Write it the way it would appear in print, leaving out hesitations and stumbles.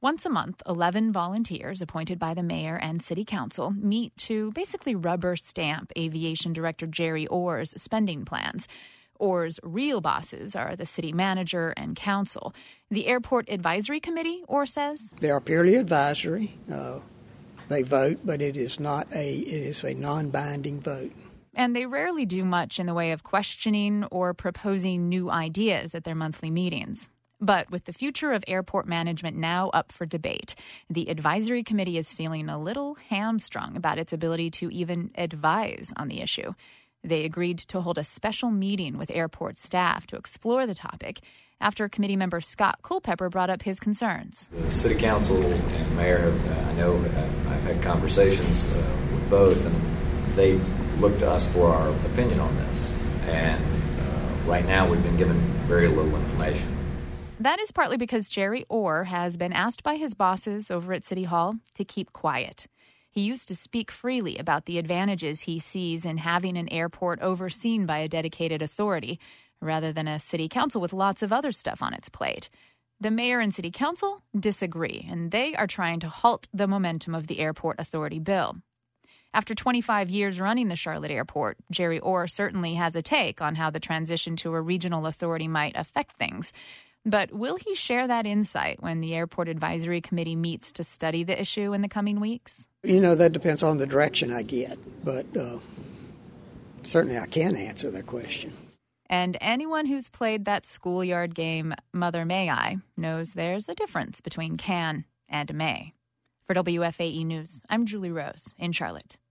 Once a month, 11 volunteers appointed by the mayor and city council meet to basically rubber stamp aviation director Jerry Orr's spending plans. Orr's real bosses are the city manager and council. The airport advisory committee, Orr says, they are purely advisory. They vote, but it is a non-binding vote. And they rarely do much in the way of questioning or proposing new ideas at their monthly meetings. But with the future of airport management now up for debate, the advisory committee is feeling a little hamstrung about its ability to even advise on the issue. They agreed to hold a special meeting with airport staff to explore the topic after committee member Scott Culpepper brought up his concerns. The city council and mayor, I've had conversations with both, and they look to us for our opinion on this. And right now we've been given very little information. That is partly because Jerry Orr has been asked by his bosses over at City Hall to keep quiet. He used to speak freely about the advantages he sees in having an airport overseen by a dedicated authority, rather than a city council with lots of other stuff on its plate. The mayor and city council disagree, and they are trying to halt the momentum of the airport authority bill. After 25 years running the Charlotte Airport, Jerry Orr certainly has a take on how the transition to a regional authority might affect things. But will he share that insight when the Airport Advisory Committee meets to study the issue in the coming weeks? That depends on the direction I get, but certainly I can answer that question. And anyone who's played that schoolyard game, Mother May I, knows there's a difference between can and may. For WFAE News, I'm Julie Rose in Charlotte.